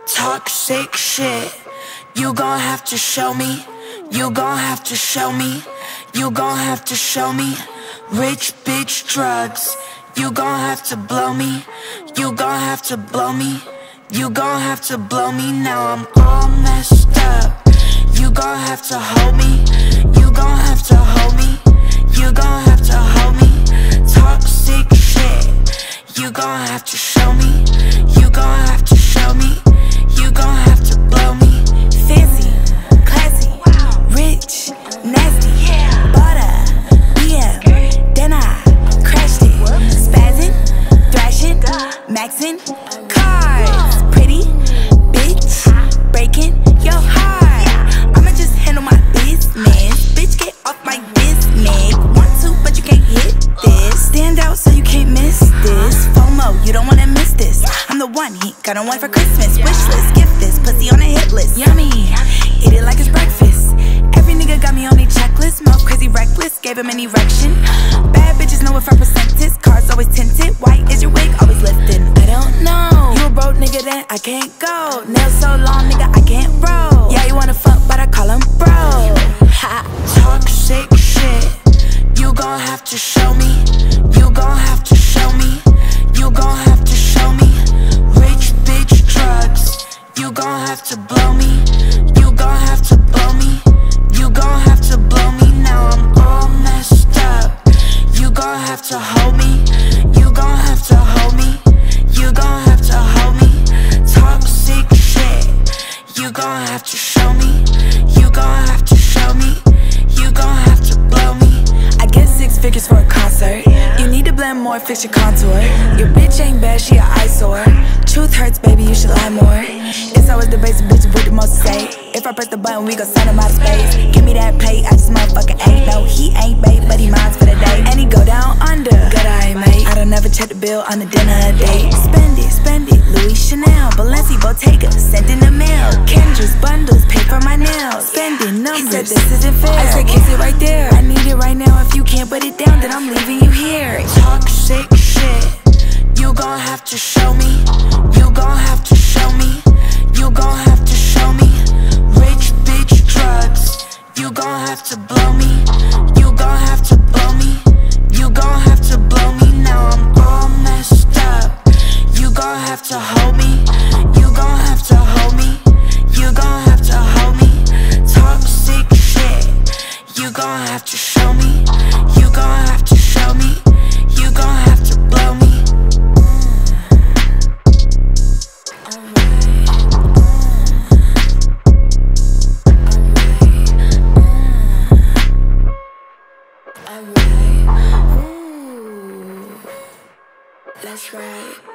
Toxic shit, you gon' have to show me. You gon' have to show me. You gon' have to show me. Rich bitch drugs, you gon' have to blow me. You gon' have to blow me. You gon' have to blow me. Now I'm all messed up. You gon' have to hold me. You gon' have to hold me. You gon' have to hold me. Toxic shit, you gon' have to show me. You gon' have to show me. You gon' have to blow me. Fancy, classy, rich, nasty, butter, BM, then I crashed it. Spazzing, thrashing, maxing, cars, pretty, bitch, breaking your heart. I'ma just handle my business. Bitch, get off my business. Want to, but you can't hit this. Stand out so you can't miss this. FOMO, you don't wanna miss this. I'm the one, he got on one for Christmas. Wish list, gift this, pussy on a hit list. Yummy, eat it like it's breakfast. Every nigga got me on a checklist. Mouth crazy reckless, gave him an erection. Bad bitches know if I present this. Cars always tinted, white is your wig, always lifting. I don't know, you a broke nigga then I can't go. Nails so long, nigga, I can't roll. Yeah, you wanna fuck, but I call him bro. Ha. Toxic shit, you gon' have to show me. You gon' have to show me. You gon' have to show me. Rich bitch drugs, you gon' have to blow me. You gon' have to blow me. You gon' have to blow me. Now I'm all messed up. You gon' have to hold me. You gon' have to hold me. You gon' have to hold me. Toxic shit, you gon' have to show me. You gon' have to show me. You gon' have to blow me. I get 6 figures for a concert. You need to blend more, fix your contour. Your bitch ain't bad, she a eyesore. Truth hurts, baby, you should lie more. It's always the basic bitch with the most to say. If I press the button, we gon' send him out of space. Give me that plate, I just motherfucking ain't. No, he ain't bait, but he mines for the day. And he go down under, good eye, mate. I don't never check the bill on the dinner date. Spend it, Louis Chanel, Balenci, Bottega, send in the mail. Kendra's bundles, pay for my nails. Spending numbers, he said this isn't fair. I said kiss it right there, I need it right now. If you can't put it down, then I'm leaving you here. Toxic shit, you gon' have to show me. You gon' have to show me. You gon' have to show me. Rich bitch drugs, you gon' have to blow me. You gon' have to blow me. You gon' have to blow me. Now I'm all messed up. You gon' have to hold me. You gon' have to hold me. You gon' have to hold me. Toxic shit, you gon' have to show me. You gon' have to show me. You gon' have to blow me. Let's ride.